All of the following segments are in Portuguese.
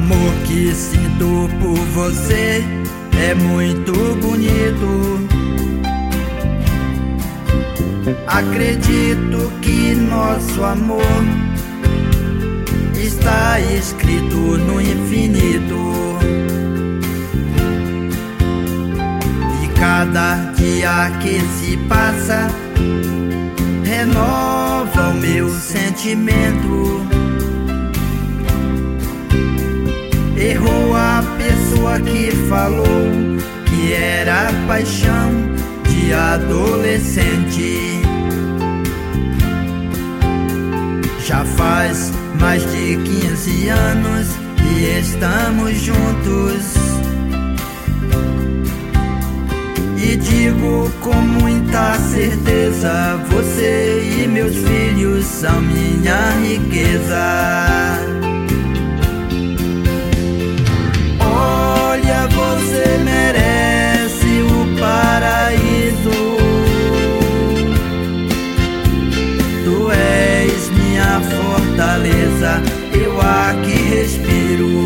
amor que sinto por você é muito bonito. Acredito que nosso amor está escrito no infinito. E cada dia que se passa renova o meu sentimento. Errou a pessoa que falou que era paixão de adolescente. Já faz mais de 15 anos e estamos juntos. E digo com muita certeza, você e meus filhos são minha riqueza. Olha, você merece o paraíso. Tu és minha fortaleza, eu aqui respiro.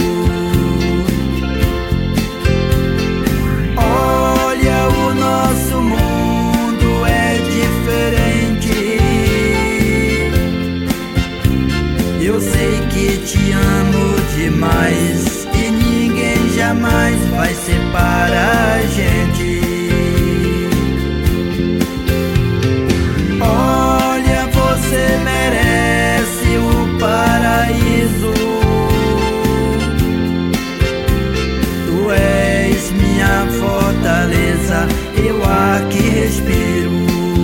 Olha, o nosso mundo é diferente. Eu sei que te amo demais e ninguém jamais vai separar a gente. Olha, você merece o paraíso. Tu és minha fortaleza, eu aqui respiro.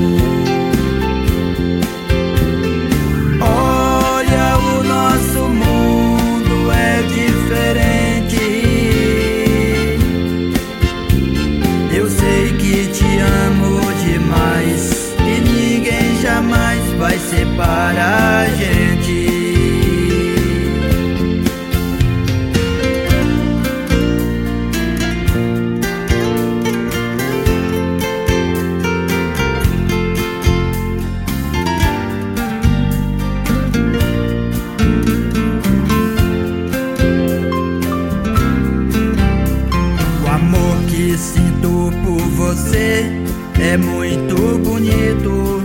Olha, o nosso mundo é diferente. Eu sei que te amo demais e ninguém jamais vai separar a gente. O amor que sinto por você é muito bonito.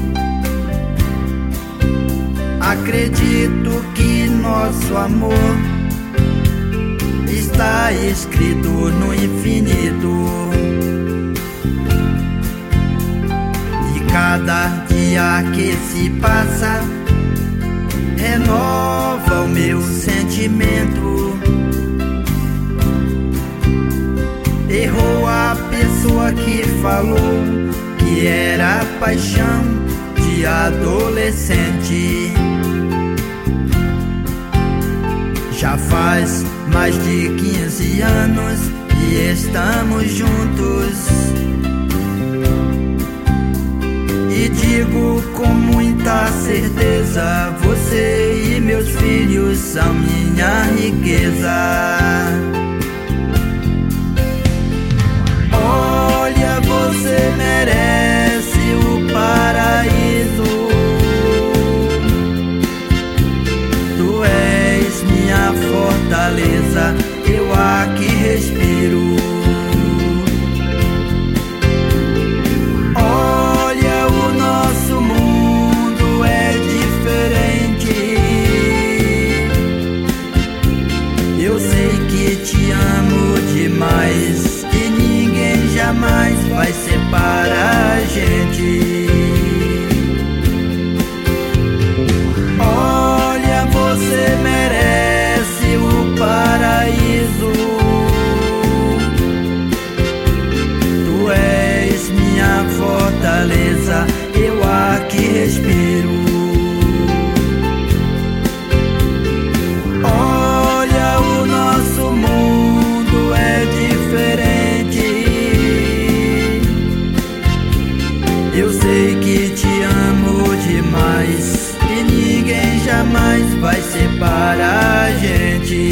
Acredito que nosso amor está escrito no infinito. E cada dia que se passa renova o meu sentimento. Errou a pessoa que falou que era paixão de adolescente. Já faz mais de 15 anos e estamos juntos. E digo com muita certeza, você e meus filhos são minha riqueza. Olha, você merece o paraíso. Tu és minha fortaleza, eu aqui respiro. Olha, o nosso mundo é diferente. Eu sei que te amo demais e ninguém jamais vai separar a gente. Olha, você merece o paraíso. Tu és minha fortaleza, eu aqui respiro. Olha, o nosso mundo é diferente. Eu sei que te amo demais e ninguém jamais vai separar a gente.